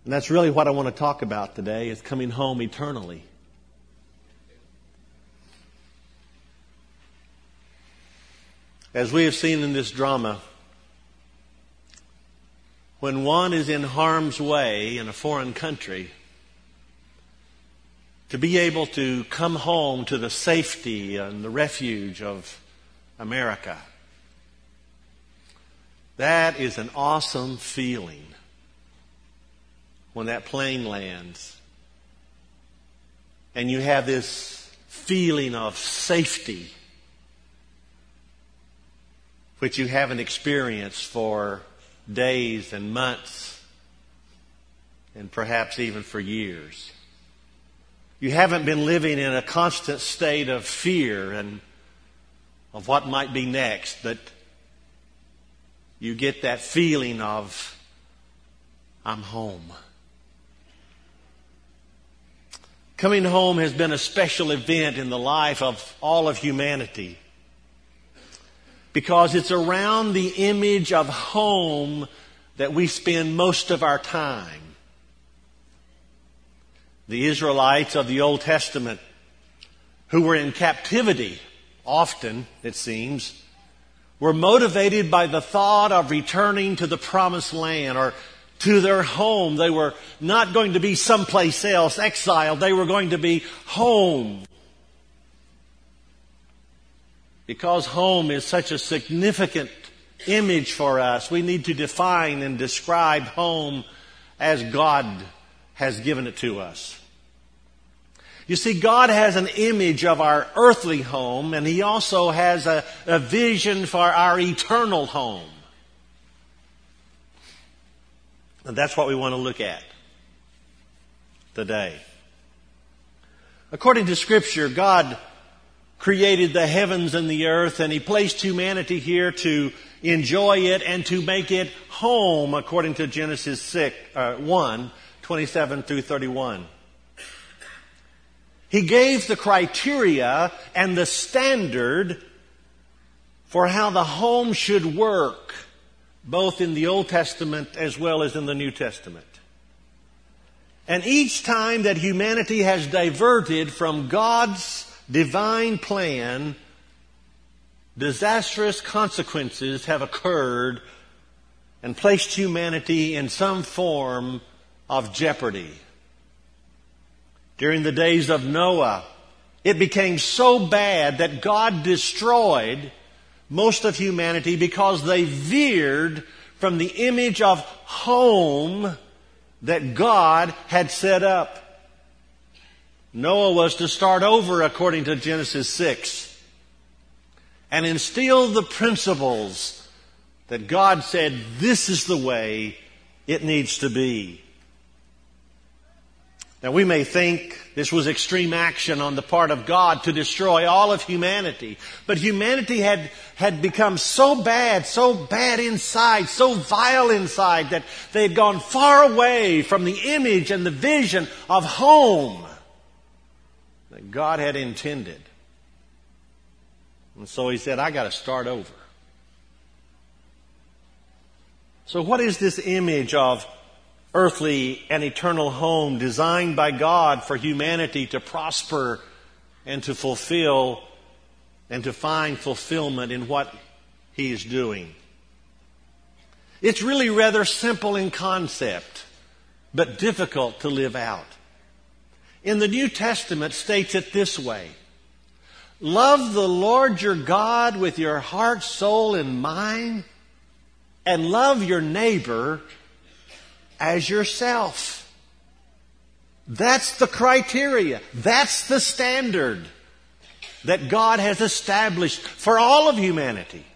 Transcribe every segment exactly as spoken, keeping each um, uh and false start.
And that's really what I want to talk about today, is coming home eternally. As we have seen in this drama, when one is in harm's way in a foreign country, to be able to come home to the safety and the refuge of America, that is an awesome feeling when that plane lands. And you have this feeling of safety, which you haven't experienced for days and months, and perhaps even for years. You haven't been living in a constant state of fear and of what might be next, but you get that feeling of, I'm home. Coming home has been a special event in the life of all of humanity, because it's around the image of home that we spend most of our time. The Israelites of the Old Testament, who were in captivity, often, it seems, were motivated by the thought of returning to the promised land or to their home. They were not going to be someplace else, exiled. They were going to be home. Because home is such a significant image for us, we need to define and describe home as God has given it to us. You see, God has an image of our earthly home, and He also has a, a vision for our eternal home. And that's what we want to look at today. According to Scripture, God created the heavens and the earth, and He placed humanity here to enjoy it and to make it home, according to Genesis six, uh, one, twenty-seven through thirty-one. He gave the criteria and the standard for how the home should work, both in the Old Testament as well as in the New Testament. And each time that humanity has diverted from God's divine plan, disastrous consequences have occurred and placed humanity in some form of jeopardy. During the days of Noah, it became so bad that God destroyed most of humanity because they veered from the image of home that God had set up. Noah was to start over according to Genesis six and instill the principles that God said this is the way it needs to be. Now, we may think this was extreme action on the part of God to destroy all of humanity. But humanity had, had become so bad, so bad inside, so vile inside, that they had gone far away from the image and the vision of home that God had intended. And so He said, I got to start over. So what is this image of earthly and eternal home designed by God for humanity to prosper and to fulfill and to find fulfillment in what He is doing? It's really rather simple in concept, but difficult to live out. In the New Testament, it states it this way: love the Lord your God with your heart, soul, and mind, and love your neighbor as yourself. That's the criteria. That's the standard that God has established for all of humanity.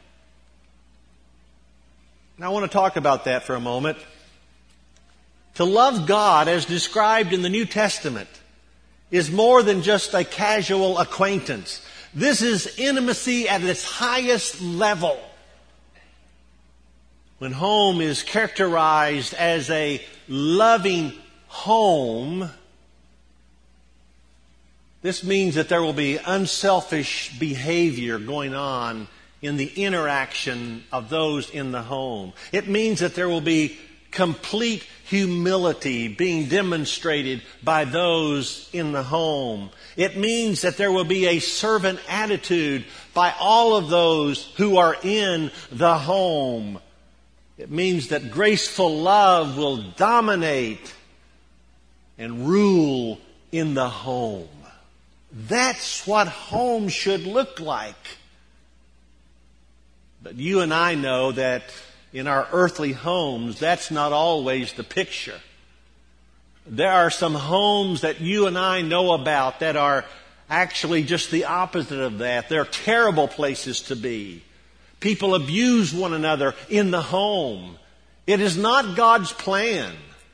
Now I want to talk about that for a moment. To love God as described in the New Testament is more than just a casual acquaintance. This is intimacy at its highest level. When home is characterized as a loving home, this means that there will be unselfish behavior going on in the interaction of those in the home. It means that there will be complete humility being demonstrated by those in the home. It means that there will be a servant attitude by all of those who are in the home. It means that graceful love will dominate and rule in the home. That's what home should look like. But you and I know that in our earthly homes, that's not always the picture. There are some homes that you and I know about that are actually just the opposite of that. They're terrible places to be. People abuse one another in the home. It is not God's plan.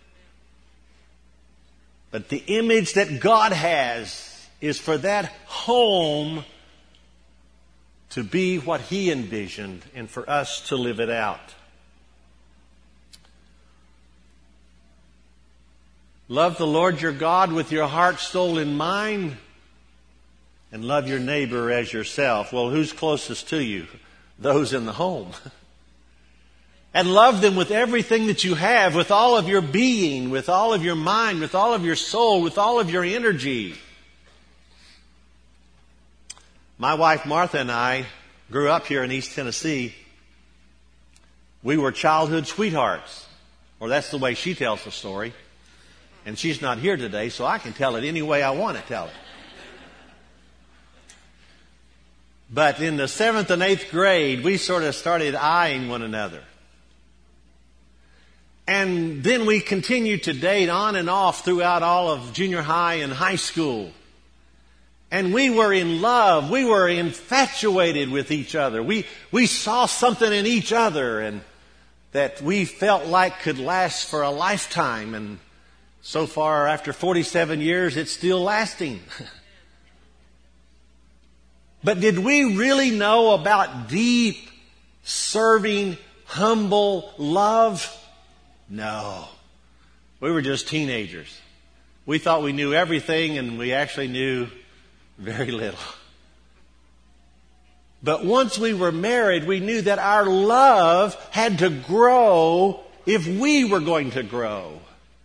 But the image that God has is for that home to be what He envisioned and for us to live it out. Love the Lord your God with your heart, soul, and mind, and love your neighbor as yourself. Well, who's closest to you? Those in the home. And love them with everything that you have, with all of your being, with all of your mind, with all of your soul, with all of your energy. My wife Martha and I grew up here in East Tennessee. We were childhood sweethearts. Or that's the way she tells the story. And she's not here today, so I can tell it any way I want to tell it. But in the seventh and eighth grade, we sort of started eyeing one another. And then we continued to date on and off throughout all of junior high and high school. And we were in love. We were infatuated with each other. We, we saw something in each other and that we felt like could last for a lifetime. And so far, after forty-seven years, it's still lasting. But did we really know about deep, serving, humble love? No. We were just teenagers. We thought we knew everything, and we actually knew very little. But once we were married, we knew that our love had to grow if we were going to grow.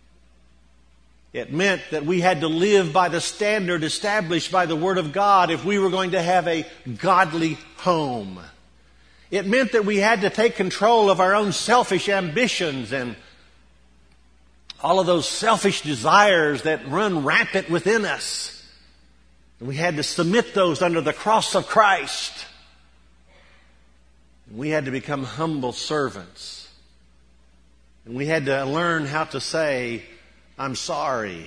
It meant that we had to live by the standard established by the Word of God if we were going to have a godly home. It meant that we had to take control of our own selfish ambitions and all of those selfish desires that run rampant within us. And we had to submit those under the cross of Christ. And we had to become humble servants. And we had to learn how to say, I'm sorry.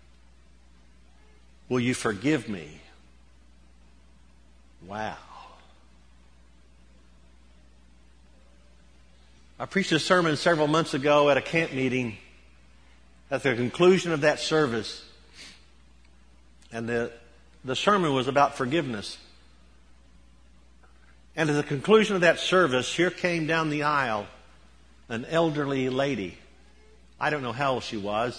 Will you forgive me? Wow. I preached a sermon several months ago at a camp meeting. At the conclusion of that service, and the, the sermon was about forgiveness. And at the conclusion of that service, here came down the aisle an elderly lady. I don't know how old she was.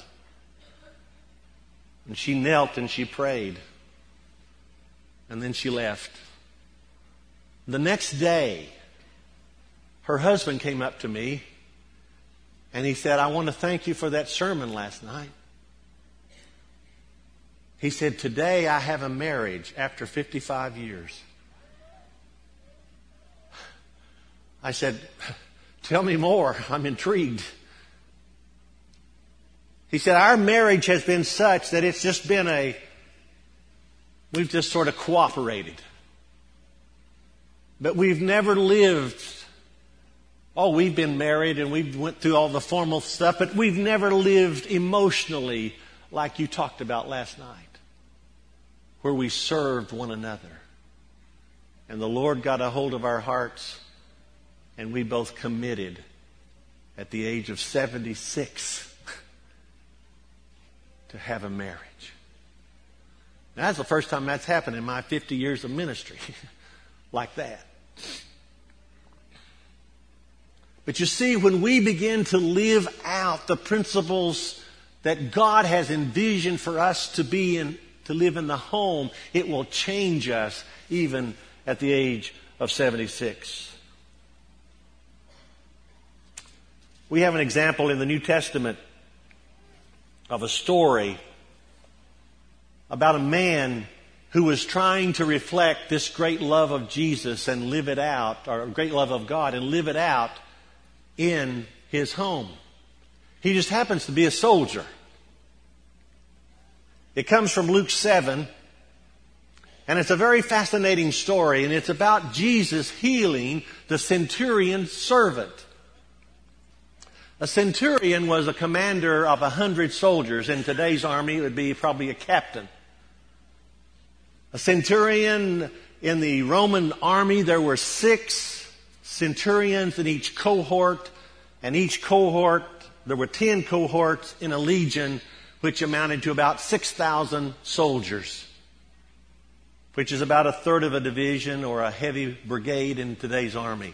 And she knelt and she prayed. And then she left. The next day, her husband came up to me and he said, I want to thank you for that sermon last night. He said, today I have a marriage after fifty-five years. I said, tell me more. I'm intrigued. He said, our marriage has been such that it's just been a, we've just sort of cooperated. But we've never lived. Oh, we've been married and we went through all the formal stuff, but we've never lived emotionally like you talked about last night, where we served one another. And the Lord got a hold of our hearts, and we both committed at the age of seventy-six to have a marriage. Now, that's the first time that's happened in my fifty years of ministry like that. But you see, when we begin to live out the principles that God has envisioned for us to be in, to live in the home, it will change us even at the age of seventy-six. We have an example in the New Testament of a story about a man who was trying to reflect this great love of Jesus and live it out, or great love of God and live it out in his home. He just happens to be a soldier. It comes from Luke seven, and it's a very fascinating story, and it's about Jesus healing the centurion's servant. A centurion was a commander of a hundred soldiers. In today's army, it would be probably a captain. A centurion in the Roman army, there were six centurions in each cohort, and each cohort, there were ten cohorts in a legion, which amounted to about six thousand soldiers, which is about a third of a division or a heavy brigade in today's army.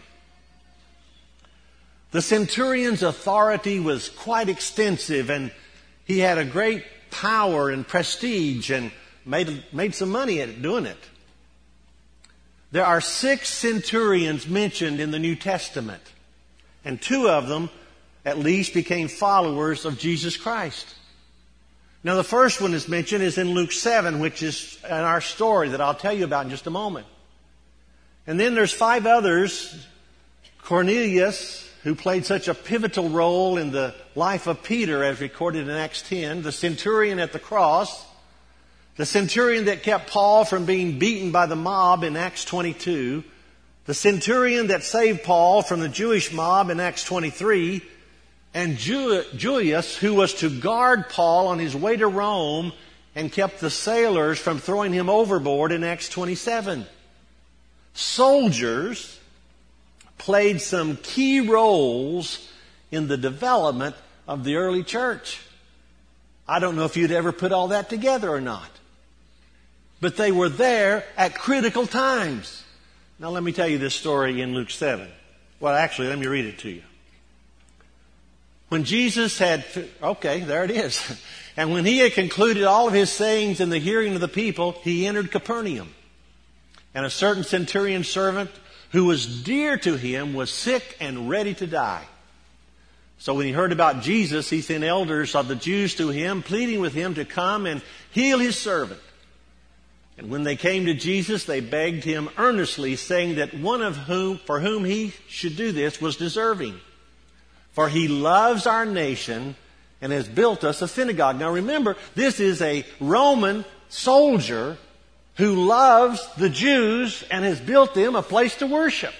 The centurion's authority was quite extensive, and he had a great power and prestige and made, made some money at doing it. There are six centurions mentioned in the New Testament, and two of them at least became followers of Jesus Christ. Now, the first one is mentioned is in Luke seven, which is in our story that I'll tell you about in just a moment. And then there's five others. Cornelius, who played such a pivotal role in the life of Peter as recorded in Acts ten, the centurion at the cross, the centurion that kept Paul from being beaten by the mob in Acts twenty-two, the centurion that saved Paul from the Jewish mob in Acts twenty-three, and Julius, who was to guard Paul on his way to Rome and kept the sailors from throwing him overboard in Acts twenty-seven. Soldiers played some key roles in the development of the early church. I don't know if you'd ever put all that together or not, but they were there at critical times. Now let me tell you this story in Luke seven. Well, actually, let me read it to you. When Jesus had, okay, there it is. And when he had concluded all of his sayings in the hearing of the people, he entered Capernaum. And a certain centurion servant who was dear to him was sick and ready to die. So when he heard about Jesus, he sent elders of the Jews to him, pleading with him to come and heal his servant. And when they came to Jesus, they begged him earnestly, saying that one of whom, for whom he should do this was deserving. For he loves our nation and has built us a synagogue. Now remember, this is a Roman soldier who loves the Jews and has built them a place to worship.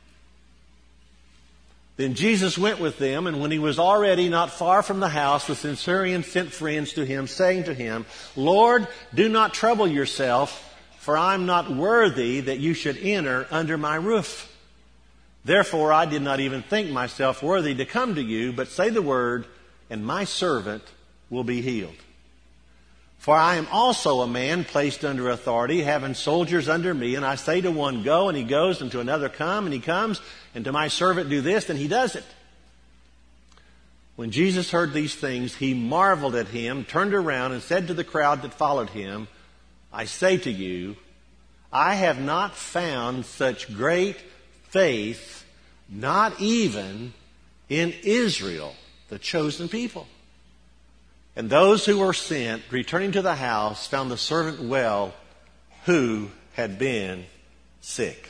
Then Jesus went with them, and when he was already not far from the house, the centurion sent friends to him, saying to him, Lord, do not trouble yourself, for I am not worthy that you should enter under my roof. Therefore I did not even think myself worthy to come to you, but say the word, and my servant will be healed. For I am also a man placed under authority, having soldiers under me, and I say to one, go, and he goes, and to another, come, and he comes, and to my servant, do this, and he does it. When Jesus heard these things, he marveled at him, turned around, and said to the crowd that followed him, I say to you, I have not found such great faith, not even in Israel, the chosen people. And those who were sent, returning to the house, found the servant well, who had been sick.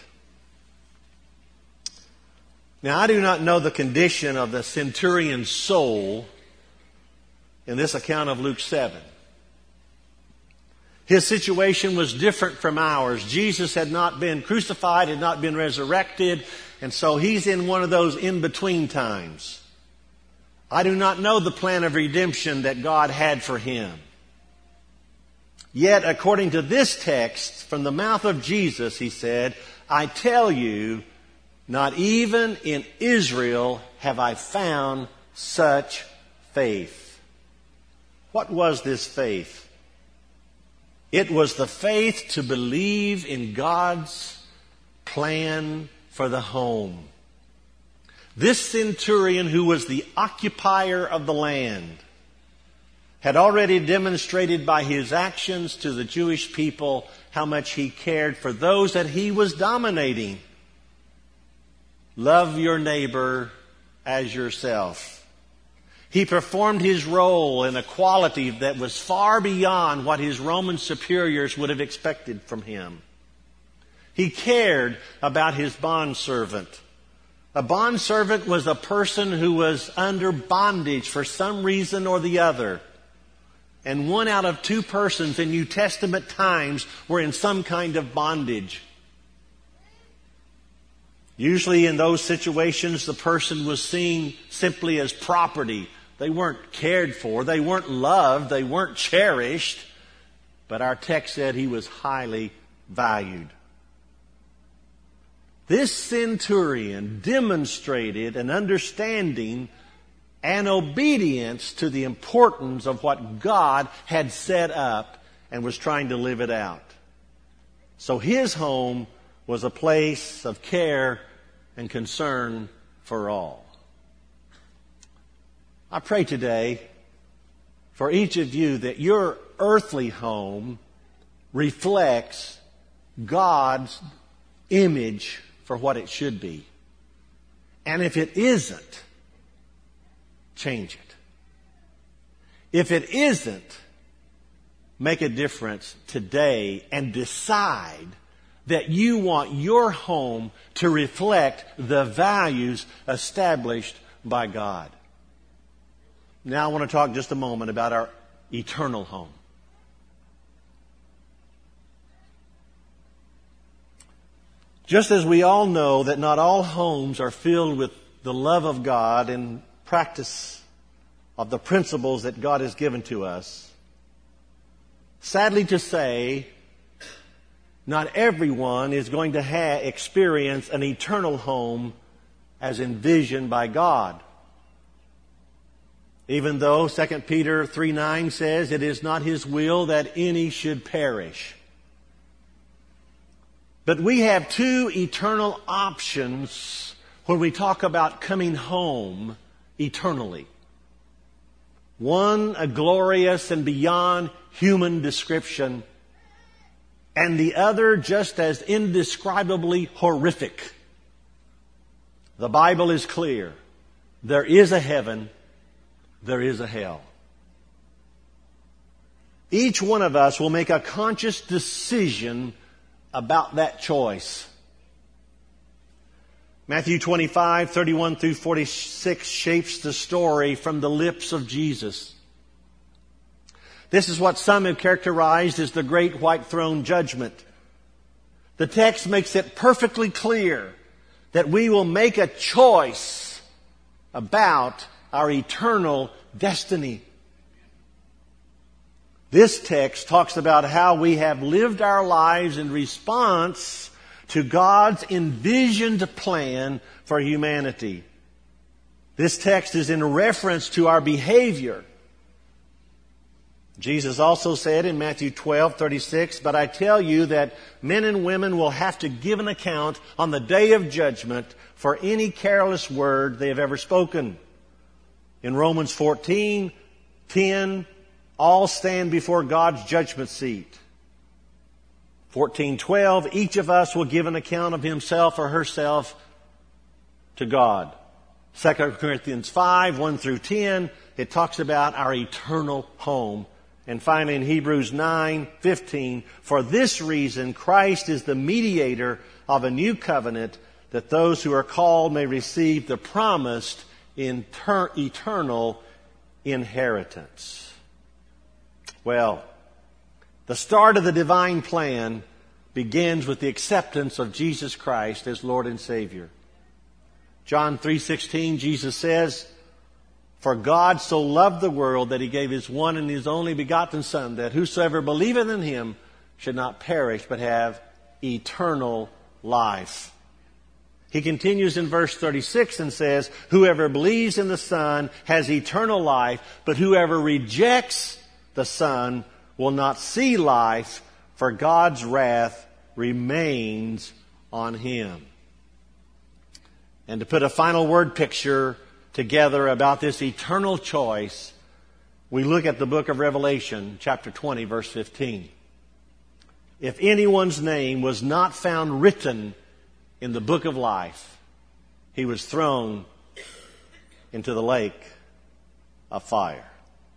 Now, I do not know the condition of the centurion's soul in this account of Luke seven. His situation was different from ours. Jesus had not been crucified, had not been resurrected, and so he's in one of those in-between times. I do not know the plan of redemption that God had for him. Yet, according to this text, from the mouth of Jesus, he said, I tell you, not even in Israel have I found such faith. What was this faith? It was the faith to believe in God's plan for the home. This centurion, who was the occupier of the land, had already demonstrated by his actions to the Jewish people how much he cared for those that he was dominating. Love your neighbor as yourself. He performed his role in a quality that was far beyond what his Roman superiors would have expected from him. He cared about his bondservant. A bondservant was a person who was under bondage for some reason or the other. And one out of two persons in New Testament times were in some kind of bondage. Usually in those situations, the person was seen simply as property. They weren't cared for. They weren't loved. They weren't cherished. But our text said he was highly valued. This centurion demonstrated an understanding and obedience to the importance of what God had set up and was trying to live it out. So his home was a place of care and concern for all. I pray today for each of you that your earthly home reflects God's image for what it should be. And if it isn't, change it. If it isn't, make a difference today and decide that you want your home to reflect the values established by God. Now I want to talk just a moment about our eternal home. Just as we all know that not all homes are filled with the love of God and practice of the principles that God has given to us, sadly to say, not everyone is going to ha- experience an eternal home as envisioned by God. Even though Second Peter three nine says it is not His will that any should perish. But we have two eternal options when we talk about coming home eternally. One, a glorious and beyond human description, and the other just as indescribably horrific. The Bible is clear. There is a heaven, there is a hell. Each one of us will make a conscious decision about that choice. Matthew twenty-five, thirty-one through forty-six shapes the story from the lips of Jesus. This is what some have characterized as the great white throne judgment. The text makes it perfectly clear that we will make a choice about our eternal destiny. This text talks about how we have lived our lives in response to God's envisioned plan for humanity. This text is in reference to our behavior. Jesus also said in Matthew twelve thirty-six, "But I tell you that men and women will have to give an account on the day of judgment for any careless word they have ever spoken." In Romans fourteen ten, all stand before God's judgment seat. fourteen twelve, each of us will give an account of himself or herself to God. Second Corinthians five, one through ten, it talks about our eternal home. And finally in Hebrews nine fifteen, for this reason Christ is the mediator of a new covenant, that those who are called may receive the promised inter- eternal inheritance. Well, the start of the divine plan begins with the acceptance of Jesus Christ as Lord and Savior. John three sixteen, Jesus says, "For God so loved the world that He gave His one and His only begotten Son, that whosoever believeth in Him should not perish but have eternal life." He continues in verse thirty-six and says, "Whoever believes in the Son has eternal life, but whoever rejects the Son will not see life, for God's wrath remains on him." And to put a final word picture together about this eternal choice, we look at the book of Revelation, chapter twenty, verse fifteen. If anyone's name was not found written in the book of life, he was thrown into the lake of fire.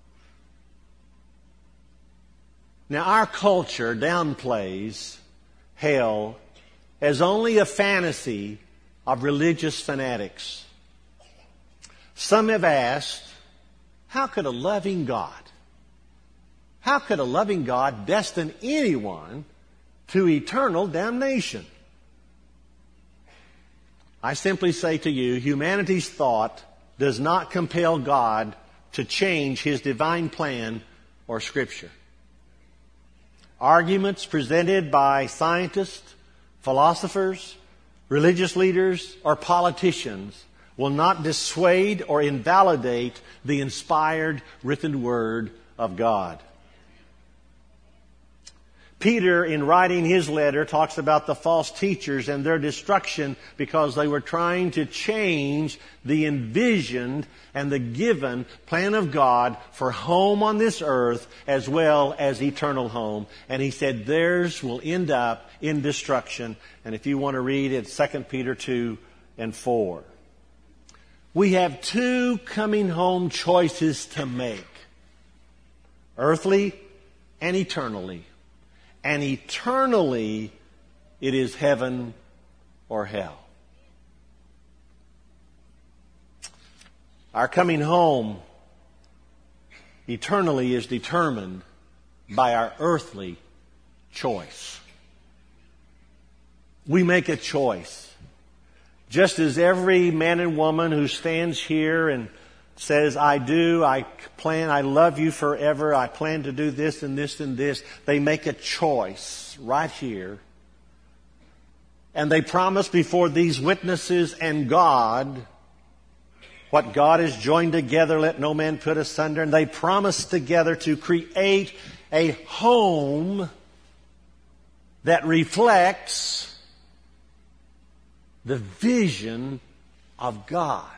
Now, our culture downplays hell as only a fantasy of religious fanatics. Some have asked, how could a loving God, how could a loving God destine anyone to eternal damnation? I simply say to you, humanity's thought does not compel God to change His divine plan or Scripture. Arguments presented by scientists, philosophers, religious leaders, or politicians will not dissuade or invalidate the inspired written Word of God. Peter, in writing his letter, talks about the false teachers and their destruction because they were trying to change the envisioned and the given plan of God for home on this earth as well as eternal home. And he said theirs will end up in destruction. And if you want to read it, Second Peter two and four. We have two coming home choices to make. Earthly and eternally. And eternally, it is heaven or hell. Our coming home eternally is determined by our earthly choice. We make a choice. Just as every man and woman who stands here and says, I do, I plan, I love you forever, I plan to do this and this and this. They make a choice right here. And they promise before these witnesses and God, what God has joined together, let no man put asunder. And they promise together to create a home that reflects the vision of God.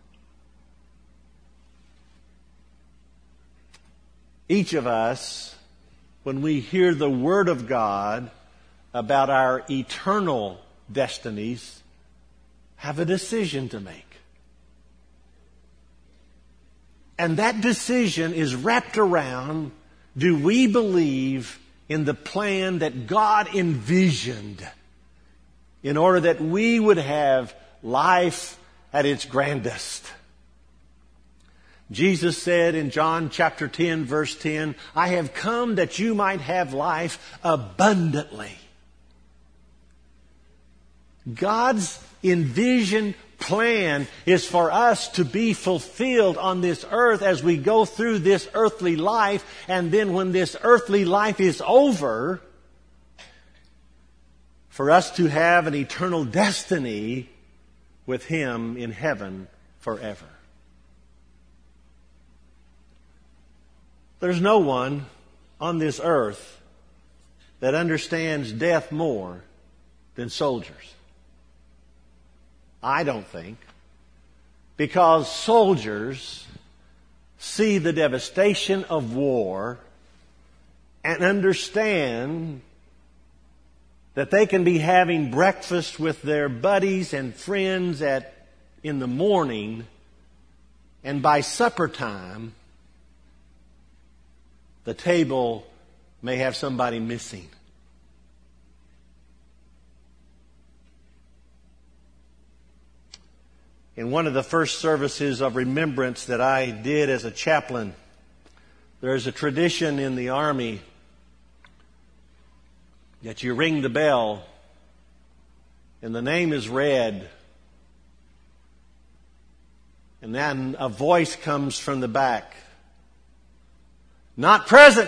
Each of us, when we hear the Word of God about our eternal destinies, have a decision to make. And that decision is wrapped around, do we believe in the plan that God envisioned in order that we would have life at its grandest? Jesus said in John chapter ten, verse ten, I have come that you might have life abundantly. God's envisioned plan is for us to be fulfilled on this earth as we go through this earthly life. And then when this earthly life is over, for us to have an eternal destiny with Him in heaven forever. There's no one on this earth that understands death more than soldiers. I don't think. Because soldiers see the devastation of war and understand that they can be having breakfast with their buddies and friends at in the morning, and by supper time, the table may have somebody missing. In one of the first services of remembrance that I did as a chaplain, there is a tradition in the Army that you ring the bell and the name is read, and then a voice comes from the back. Not present,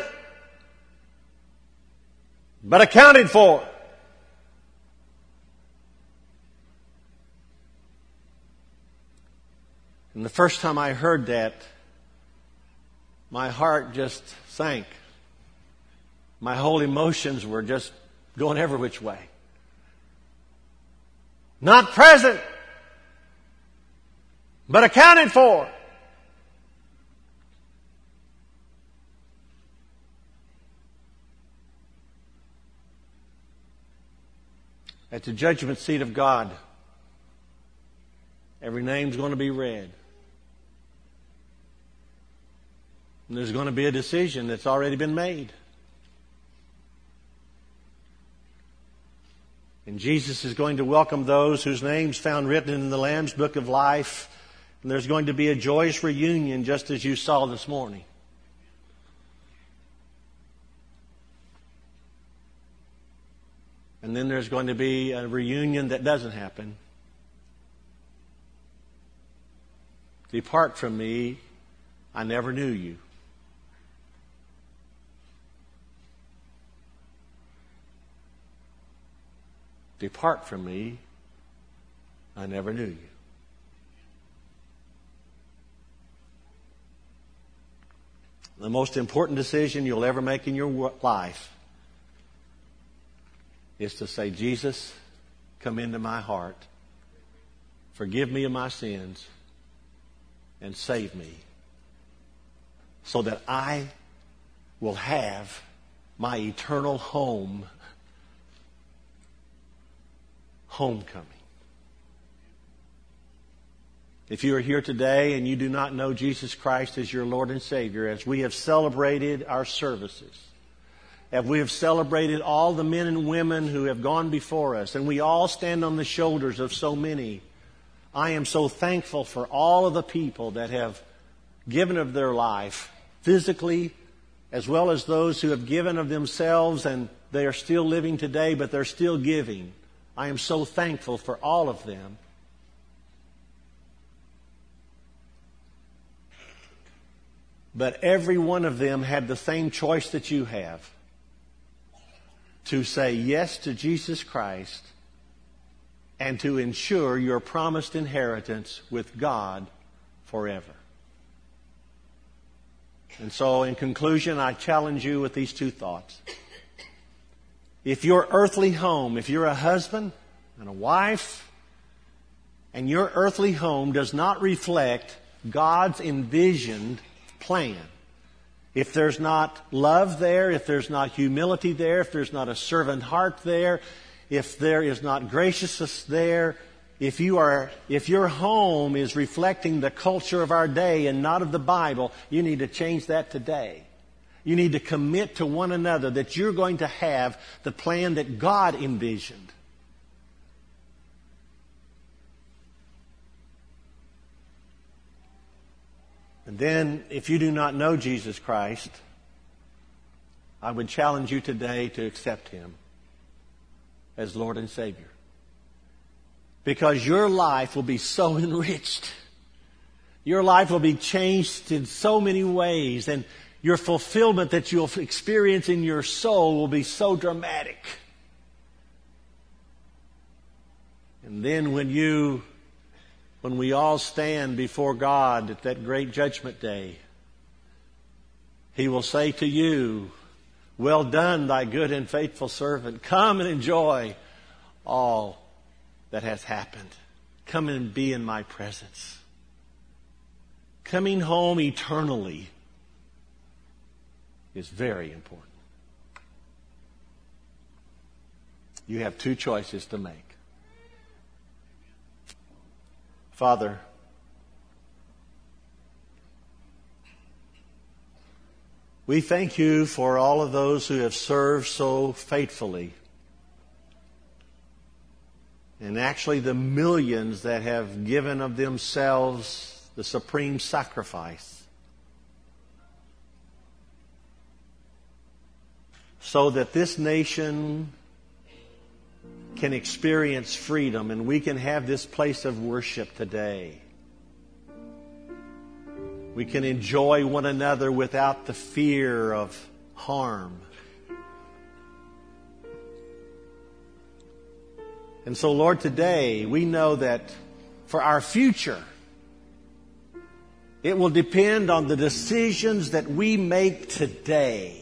but accounted for. And the first time I heard that, my heart just sank. My whole emotions were just going every which way. Not present, but accounted for. At the judgment seat of God, every name's going to be read. And there's going to be a decision that's already been made. And Jesus is going to welcome those whose names found written in the Lamb's Book of Life. And there's going to be a joyous reunion just as you saw this morning. And then there's going to be a reunion that doesn't happen. Depart from me, I never knew you. Depart from me, I never knew you. The most important decision you'll ever make in your life is to say, Jesus, come into my heart, forgive me of my sins, and save me, so that I will have my eternal home, homecoming. If you are here today and you do not know Jesus Christ as your Lord and Savior, as we have celebrated our services, as we have celebrated all the men and women who have gone before us, and we all stand on the shoulders of so many, I am so thankful for all of the people that have given of their life, physically, as well as those who have given of themselves, and they are still living today, but they're still giving. I am so thankful for all of them. But every one of them had the same choice that you have, to say yes to Jesus Christ and to ensure your promised inheritance with God forever. And so, in conclusion, I challenge you with these two thoughts. If your earthly home, if you're a husband and a wife, and your earthly home does not reflect God's envisioned plan, if there's not love there, if there's not humility there, if there's not a servant heart there, if there is not graciousness there, if you are, if your home is reflecting the culture of our day and not of the Bible, you need to change that today. You need to commit to one another that you're going to have the plan that God envisioned. And then, if you do not know Jesus Christ, I would challenge you today to accept Him as Lord and Savior. Because your life will be so enriched. Your life will be changed in so many ways. And your fulfillment that you'll experience in your soul will be so dramatic. And then when you... When we all stand before God at that great judgment day, He will say to you, well done, thy good and faithful servant. Come and enjoy all that has happened. Come and be in my presence. Coming home eternally is very important. You have two choices to make. Father, we thank you for all of those who have served so faithfully, and actually the millions that have given of themselves the supreme sacrifice, so that this nation can experience freedom and we can have this place of worship today. We can enjoy one another without the fear of harm. And so, Lord, today we know that for our future, it will depend on the decisions that we make today.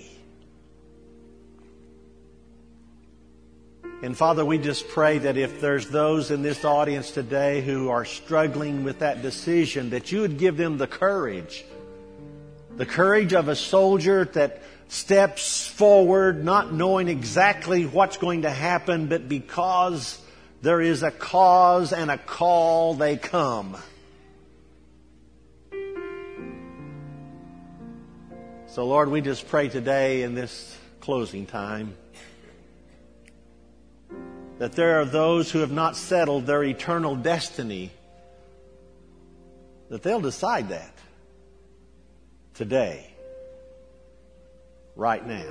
And Father, we just pray that if there's those in this audience today who are struggling with that decision, that you would give them the courage. The courage of a soldier that steps forward not knowing exactly what's going to happen, but because there is a cause and a call, they come. So, Lord, we just pray today in this closing time that there are those who have not settled their eternal destiny, that they'll decide that today, right now.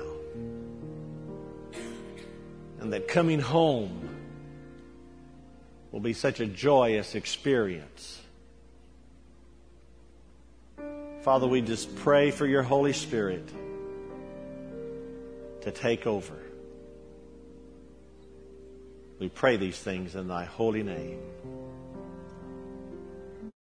And that coming home will be such a joyous experience. Father, we just pray for your Holy Spirit to take over. We pray these things in thy holy name.